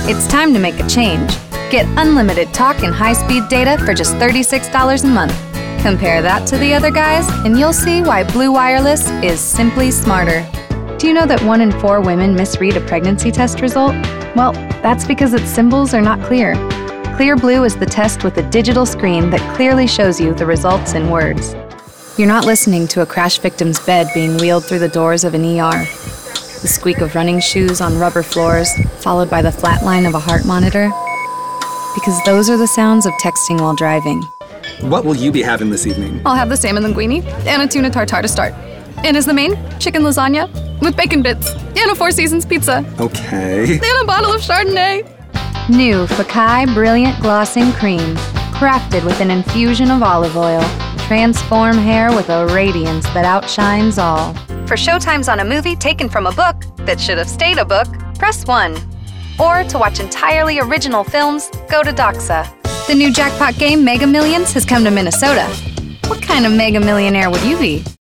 It's time to make a change. Get unlimited talk and high-speed data for just $36 a month. Compare that to the other guys, and you'll see why Blue Wireless is simply smarter. Do you know that 1 in 4 women misread a pregnancy test result? Well, that's because its symbols are not clear. Clear Blue is the test with a digital screen that clearly shows you the results in words. You're not listening to a crash victim's bed being wheeled through the doors of an ER. The squeak of running shoes on rubber floors, followed by the flat line of a heart monitor. Because those are the sounds of texting while driving. What will you be having this evening? I'll have the salmon linguine and a tuna tartare to start. And as the main, chicken lasagna with bacon bits and a Four Seasons pizza. Okay. And a bottle of Chardonnay. New Fekkai Brilliant Glossing Cream. Crafted with an infusion of olive oil. Transform hair with a radiance that outshines all. For showtimes on a movie taken from a book that should have stayed a book, press 1. Or to watch entirely original films, go to Doxa. The new jackpot game, Mega Millions, has come to Minnesota. What kind of mega millionaire would you be?